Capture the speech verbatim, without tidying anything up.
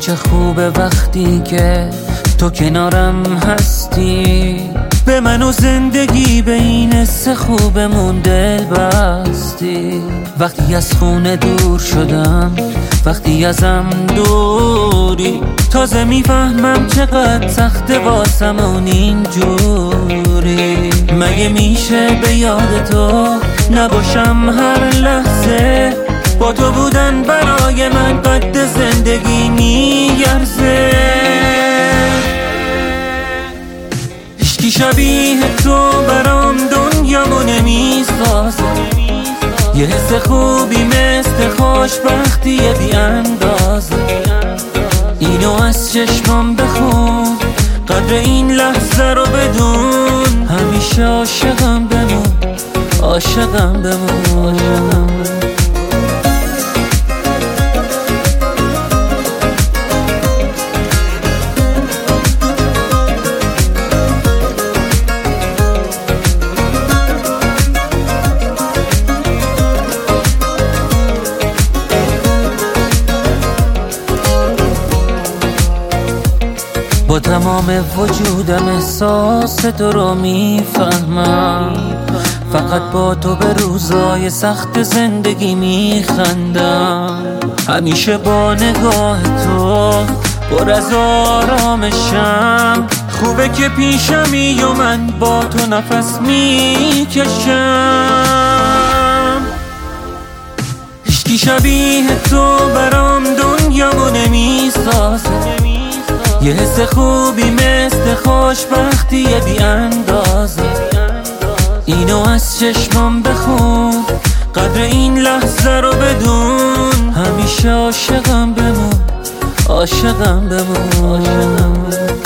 چه خوبه وقتی که تو کنارم هستی، به من و زندگی به این حس خوبمون دل بستی. وقتی از خونه دور شدم، وقتی ازم دوری، تازه میفهمم چقدر سخته واسمون اینجوری. مگه میشه به یاد تو نباشم هر لحظه؟ با تو بودن برای من قد زندگی میارزه. هیچکی شبیه تو برام دنیامو نمیسازه. یه حس خوبی مثل خوشبختی بی اندازه. اینو از چشمام بخون، قدر این لحظه رو بدون. همیشه عاشقم بمون، عاشقم بمون، عاشقم بمون. با تمام وجودم احساس تو رو میفهمم. فقط با تو به روزای سخت زندگی میخندم. همیشه با نگاه تو پر از آرامشم. خوبه که پیشمی و من با تو نفس میکشم. هیچکی شبیه تو برام دنیامو نمیسازه. یه حس خوبی مثل خوشبختی بی اندازه. اینو از چشمام بخون، قدر این لحظه رو بدون. همیشه عاشقم بمون، عاشقم بمون، عاشقم بمون.